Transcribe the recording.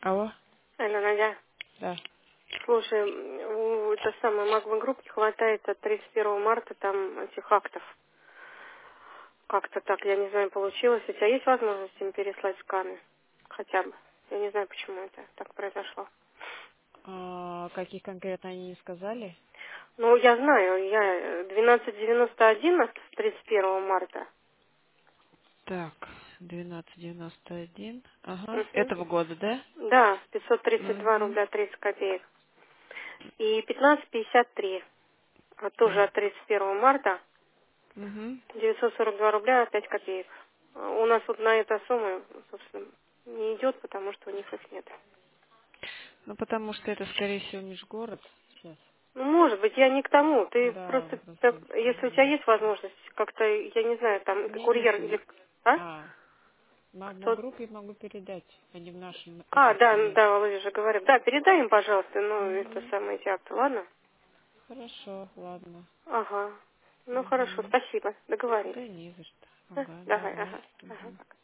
Алло? Алло, Надя. Да. Слушай, у это самое Магма Групп не хватает от 31 марта там этих актов. Как-то так, я не знаю, получилось. У тебя есть возможность им переслать сканы? Хотя бы. Я не знаю, почему это так произошло. Каких конкретно они не сказали? Ну, я знаю, я 1291 от 31 марта. Так, 1291. Ага. Угу. Этого года, да? Да, 532 Угу. рубля 30 копеек. И 1553, тоже Так. от 31 марта. Угу. 942 рубля 5 копеек. У нас вот на эту сумму, собственно, не идет, потому что у них их нет. Ну, потому что это, скорее всего, межгород сейчас. Ну, может быть, я не к тому. Ты Да, просто, просто... если у тебя есть возможность, как-то, я не знаю, У там, меня курьер нет... или... А? Магма Кто? группе могу передать. Они в нашем А, офисе да, есть. да, Володя же говорит. Да, передай им, пожалуйста, ну, это Угу. самые эти акты, ладно? Хорошо, ладно. Ага. Ну, хорошо, Угу. спасибо. Договорились. Да не за что. Ага, Давай, давай. ага. Ага, Угу. пока.